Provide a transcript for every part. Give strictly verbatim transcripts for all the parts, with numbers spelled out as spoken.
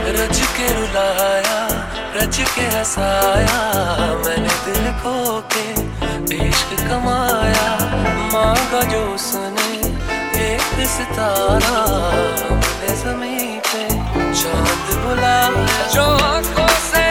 रच के रुलाया, रच के हंसाया, मैंने दिल खो के इश्क कमाया। मांगा जो उसने एक सितारा, मैंने ज़मीं पे चांद बुलाया। जो आंखों से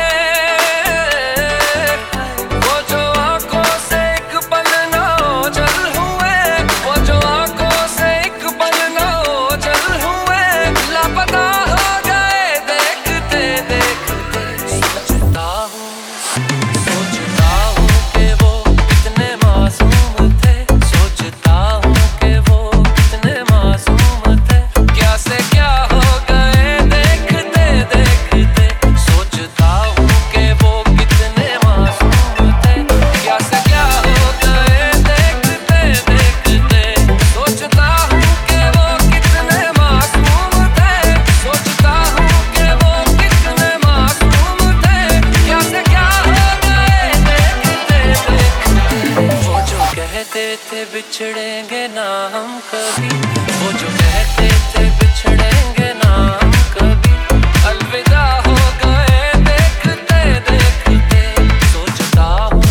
वो जो आंखों से एक पल ना ओझल हुए, वो जो आंखों से एक पल ना ओझल हुए, लापता हो गए देखते देखते। सोचता हूँ सोचता हूँ कि वो कितने मासूम थे, सोचता हूँ कि वो कितने मासूम थे। क्या से क्या हो गए देखते देखते। सोचता हूँ कि वो कितने मासूम थे, क्या से क्या हो गए देखते देखते। सोचता हूँ कि वो कितने मासूम थे, सोचता हूँ कि वो कितने मासूम थे, क्या से क्या हो गए देखते देखते। वो जो कहते थे बिछड़ेंगे ना हम कभी, वो जो कहते थे बिछड़ेंगे ना हम कभी, अलविदा हो गए देखते देखते। सोचता हूँ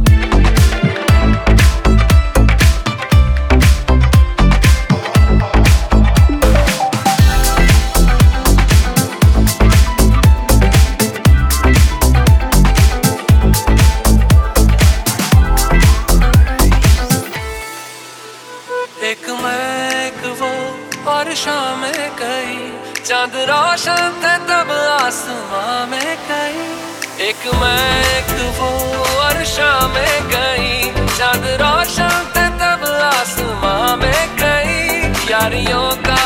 एक मैं एक वो और शाम कई, चांद रोशन थे तब आसमां में कई। एक मैं एक वो और शाम कई, चांद रोशन थे तब आसमां में कई। यारियों का